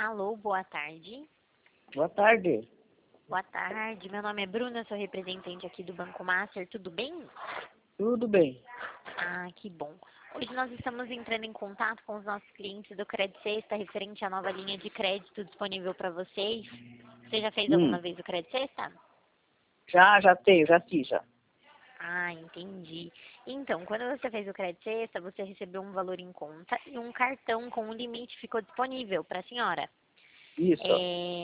Alô, boa tarde. Boa tarde. Boa tarde, meu nome é Bruna, sou representante aqui do Banco Master, tudo bem? Tudo bem. Ah, que bom. Hoje nós estamos entrando em contato com os nossos clientes do Crédito Sexta, referente à nova linha de crédito disponível para vocês. Você já fez alguma vez o Crédito Sexta? Já fiz já. Ah, entendi. Então, quando você fez o Crédito Sexta, você recebeu um valor em conta e um cartão com um limite ficou disponível para a senhora. Isso.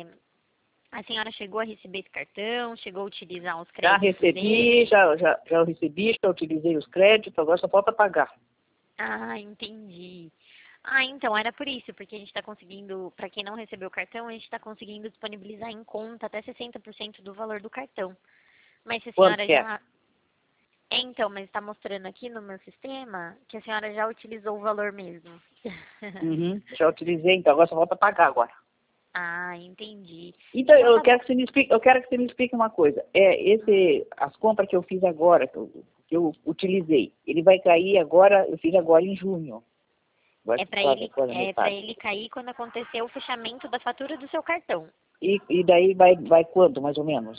A senhora chegou a receber esse cartão, chegou a utilizar os Já créditos recebi, dele? já recebi, já utilizei os créditos, agora só falta pagar. Ah, entendi. Ah, então, era por isso, porque a gente está conseguindo, para quem não recebeu o cartão, a gente está conseguindo disponibilizar em conta até 60% do valor do cartão. Mas se a Quanto senhora que é? já... Então, mas está mostrando aqui no meu sistema que a senhora já utilizou o valor mesmo. Já utilizei, então agora só falta pagar agora. Ah, entendi. Então, Então eu tá bom. quero que você me explique, uma coisa. As compras que eu fiz agora, que eu utilizei, ele vai cair agora, eu fiz agora em junho. Agora É que faz agora é para metade. ele cair quando acontecer o fechamento da fatura do seu cartão. E daí vai quanto, mais ou menos?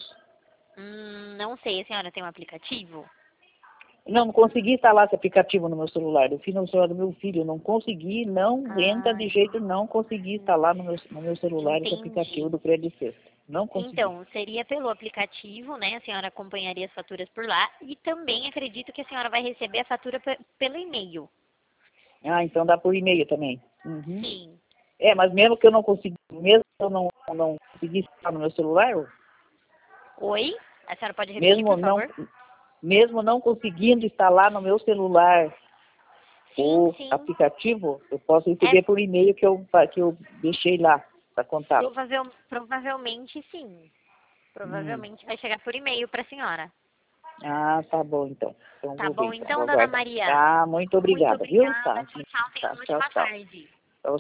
Não sei, a senhora tem um aplicativo? Não consegui instalar esse aplicativo no meu celular. Eu fiz no celular do meu filho. Não consegui, não entra Ah, de jeito, não consegui instalar no meu celular esse aplicativo entendi. do Crédito Sexta. Não consegui. Então, seria pelo aplicativo, né? A senhora acompanharia as faturas por lá e também acredito que a senhora vai receber a fatura pelo e-mail. Ah, então dá por e-mail também. Uhum. Sim. Mas mesmo que eu não consegui instalar no meu celular, Oi? A senhora pode repetir, mesmo por não, favor? mesmo não conseguindo instalar no meu celular Sim, o sim. aplicativo, eu posso É receber por e-mail que eu deixei lá para contato. provavelmente sim. Hum. Provavelmente vai chegar por e-mail para a senhora. Ah, tá bom então. Então Tá vou ver, bom então. então, Vou dona aguardar. Maria? Tá, muito Muito obrigada, viu? obrigada. Tá, Tchau, tchau. Tenha tá, uma tchau, ótima tchau. tarde.